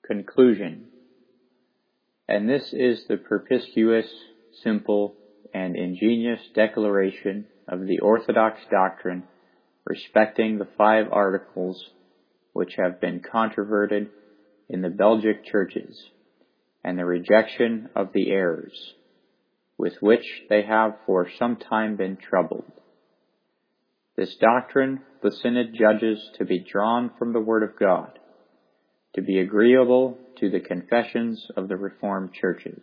Conclusion. And this is the perspicuous, simple, and ingenious declaration of the orthodox doctrine respecting the 5 articles which have been controverted in the Belgic churches, and the rejection of the errors with which they have for some time been troubled. This doctrine the Synod judges to be drawn from the Word of God, to be agreeable to the confessions of the Reformed churches.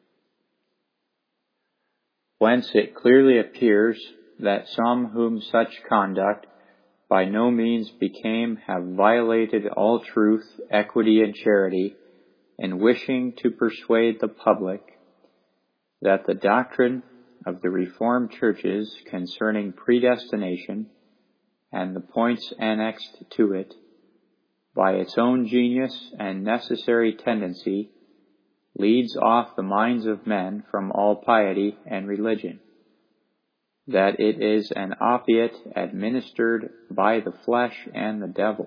Whence it clearly appears that some whom such conduct by no means became have violated all truth, equity, and charity, in wishing to persuade the public that the doctrine of the Reformed churches concerning predestination and the points annexed to it, by its own genius and necessary tendency, leads off the minds of men from all piety and religion, that it is an opiate administered by the flesh and the devil,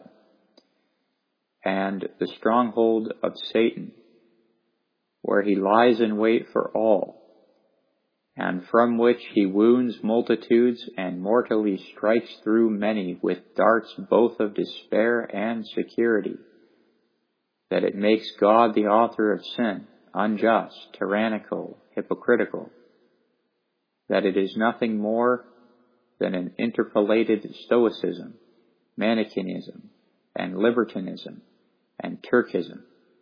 and the stronghold of Satan, where he lies in wait for all, and from which he wounds multitudes and mortally strikes through many with darts both of despair and security, that it makes God the author of sin unjust, tyrannical, hypocritical, that it is nothing more than an interpolated stoicism, Manichaeism, and libertinism, and Turkism,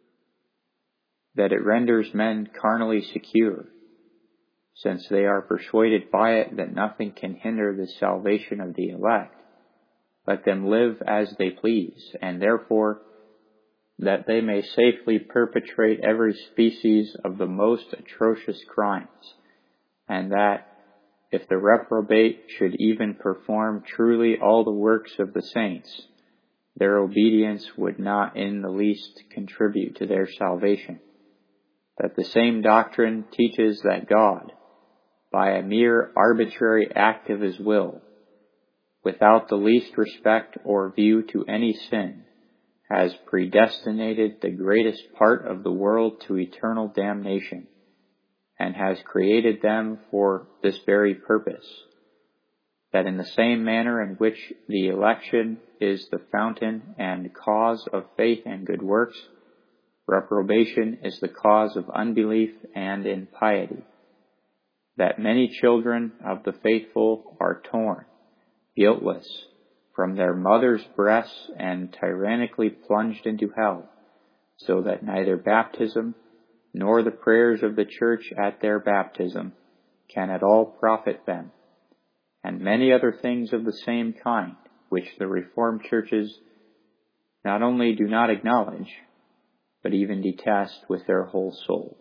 that it renders men carnally secure, since they are persuaded by it that nothing can hinder the salvation of the elect, let them live as they please, and therefore that they may safely perpetrate every species of the most atrocious crimes, and that, if the reprobate should even perform truly all the works of the saints, their obedience would not in the least contribute to their salvation. That the same doctrine teaches that God, by a mere arbitrary act of his will, without the least respect or view to any sin, has predestinated the greatest part of the world to eternal damnation, and has created them for this very purpose, that in the same manner in which the election is the fountain and cause of faith and good works, reprobation is the cause of unbelief and impiety, that many children of the faithful are torn, guiltless, from their mother's breasts and tyrannically plunged into hell, so that neither baptism nor the prayers of the church at their baptism can at all profit them, and many other things of the same kind, which the Reformed churches not only do not acknowledge, but even detest with their whole soul.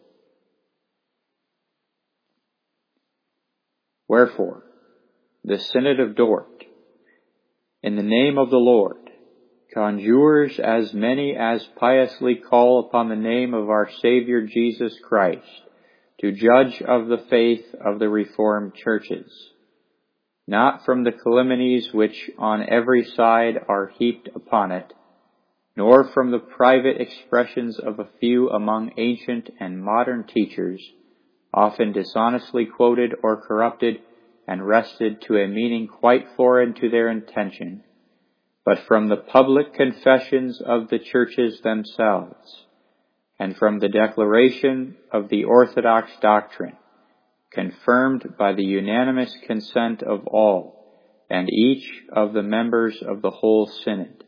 Wherefore, the Synod of Dort, in the name of the Lord, conjures as many as piously call upon the name of our Savior Jesus Christ to judge of the faith of the Reformed churches, not from the calumnies which on every side are heaped upon it, nor from the private expressions of a few among ancient and modern teachers, often dishonestly quoted or corrupted and wrested to a meaning quite foreign to their intention, but from the public confessions of the churches themselves, and from the declaration of the orthodox doctrine, confirmed by the unanimous consent of all, and each of the members of the whole Synod.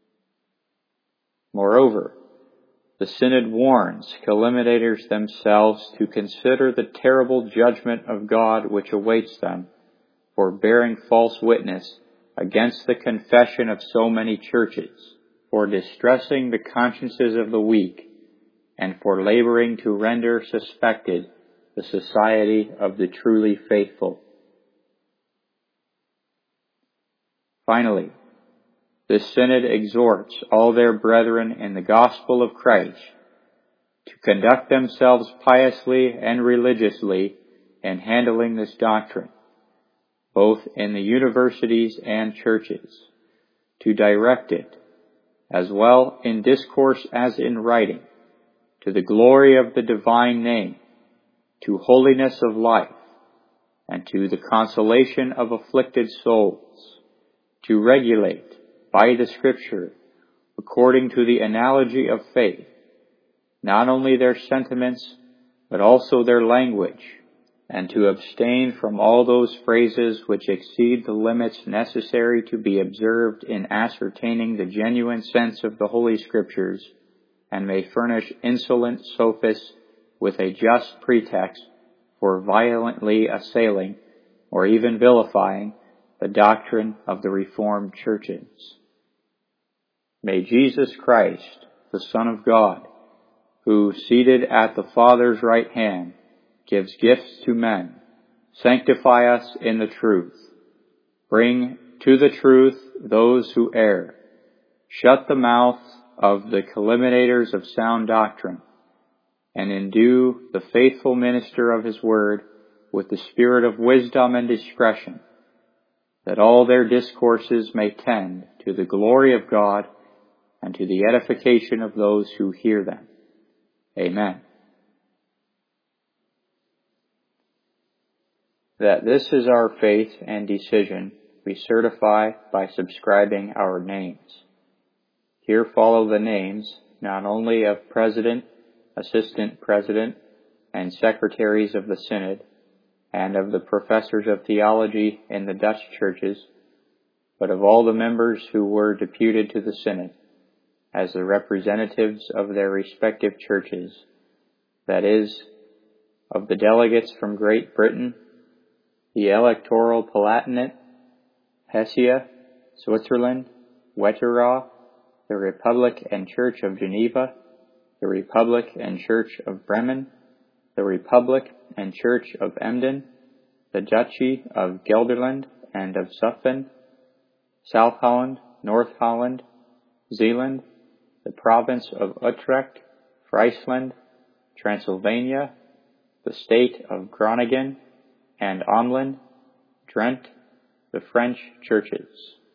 Moreover, the Synod warns calumniators themselves to consider the terrible judgment of God which awaits them for bearing false witness against the confession of so many churches, for distressing the consciences of the weak, and for laboring to render suspected the society of the truly faithful. Finally, the Synod exhorts all their brethren in the gospel of Christ to conduct themselves piously and religiously in handling this doctrine, both in the universities and churches, to direct it, as well in discourse as in writing, to the glory of the divine name, to holiness of life, and to the consolation of afflicted souls, to regulate, by the Scripture, according to the analogy of faith, not only their sentiments, but also their language, and to abstain from all those phrases which exceed the limits necessary to be observed in ascertaining the genuine sense of the Holy Scriptures, and may furnish insolent sophists with a just pretext for violently assailing or even vilifying the doctrine of the Reformed churches. May Jesus Christ, the Son of God, who, seated at the Father's right hand, gives gifts to men, sanctify us in the truth, bring to the truth those who err, shut the mouth of the calumniators of sound doctrine, and endue the faithful minister of his word with the spirit of wisdom and discretion, that all their discourses may tend to the glory of God and to the edification of those who hear them. Amen. That this is our faith and decision, we certify by subscribing our names. Here follow the names not only of President, Assistant President, and Secretaries of the Synod, and of the professors of theology in the Dutch churches, but of all the members who were deputed to the Synod, as the representatives of their respective churches, that is, of the delegates from Great Britain, the Electoral Palatinate, Hesse, Switzerland, Wetterau, the Republic and Church of Geneva, the Republic and Church of Bremen, the Republic and Church of Emden, the Duchy of Gelderland and of Zutphen, South Holland, North Holland, Zeeland, the province of Utrecht, Friesland, Transylvania, the state of Groningen and Amelin, Drent, the French churches.